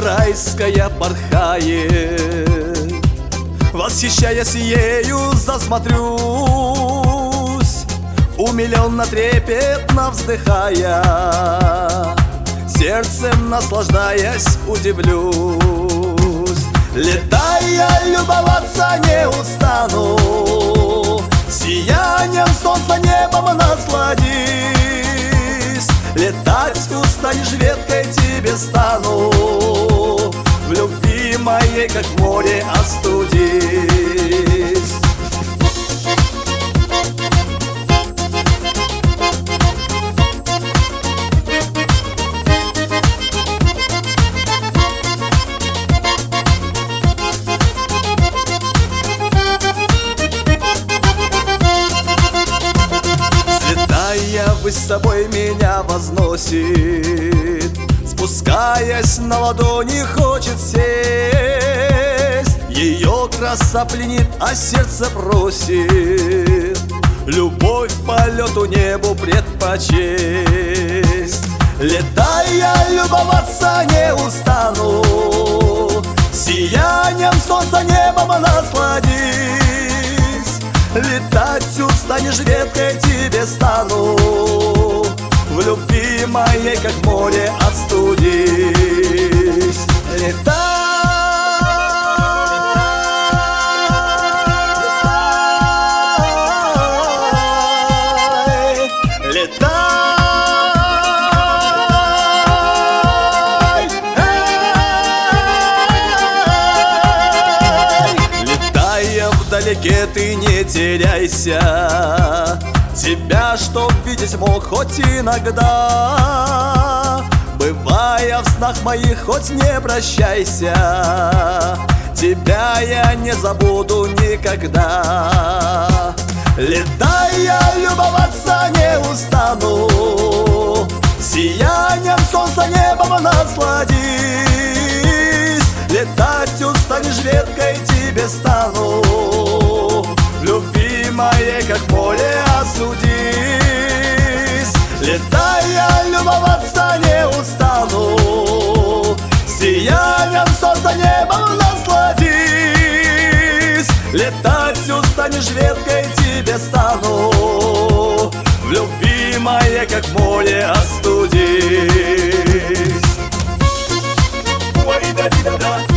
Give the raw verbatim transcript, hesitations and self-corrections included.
райская порхает, восхищаясь ею, засмотрюсь, умиленно, трепетно вздыхая, сердцем наслаждаясь, удивлюсь. Летая, любоваться не устану, сиянием солнца небом насладись. Летать устанешь, веткой тебе стану, в любви моей, как в море, остудись. Вы с собой меня возносит, спускаясь на ладони, хочет сесть. Ее краса пленит, а сердце просит любовь полету небу предпочесть. Летая, любоваться не устану, сиянием солнца небом насладись. Летать устанешь, веткой тебе стану, в любви моей, как в море, остудись. Летай, летай, летая вдалеке, ты не теряйся. Тебя, чтоб видеть мог хоть иногда, бывая в снах моих, хоть не прощайся. Тебя я не забуду никогда. Летая, любоваться не устану, сиянием солнца небом насладись. Летать устанешь, веткой тебе стану, в любви моей, как в море, остудись. Летая, любоваться не устану, сиянием солнца небом насладись. Летать устанешь, веткой тебе стану, в любви моей, как в море, остудись. Ой, да, да, да.